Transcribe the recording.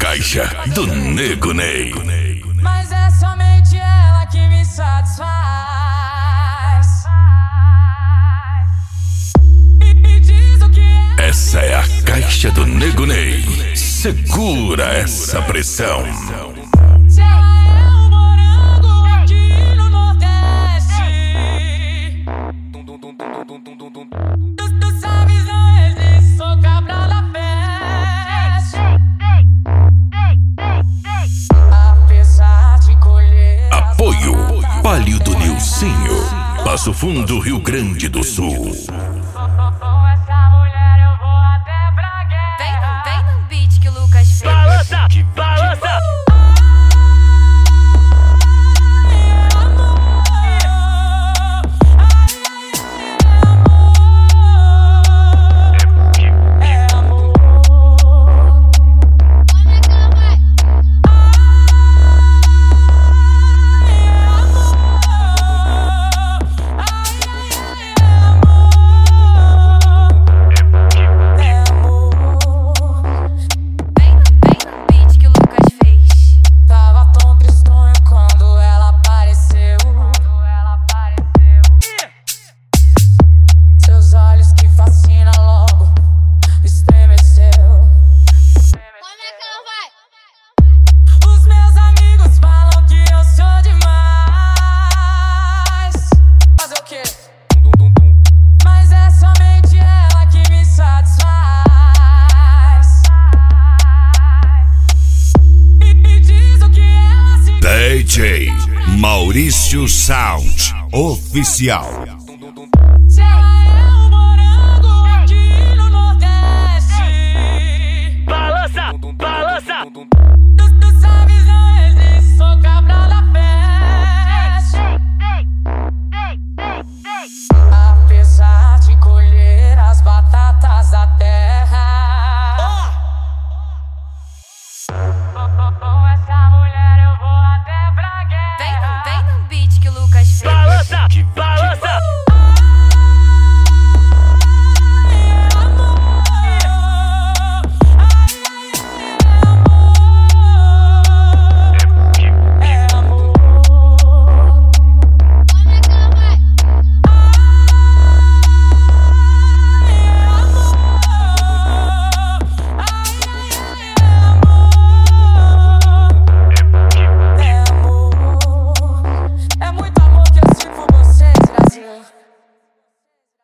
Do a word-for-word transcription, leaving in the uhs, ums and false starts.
caixa do Nego Ney. Mas é somente ela que me satisfaz. E me diz o que é. Essa é a caixa do Nego Ney. Segura essa pressão. Se ela é o morango aqui no Nordeste, tu, tu sabes, não existe, sou cabra da peste. Apesar de colher Apoio Palio do Nilcinho, Passo Fundo, Rio Grande do Sul. com essa mulher eu vou até pra guerra. Vem no, vem no beat que o Lucas fez. Balança, balança. D J Maurício Sound Oficial.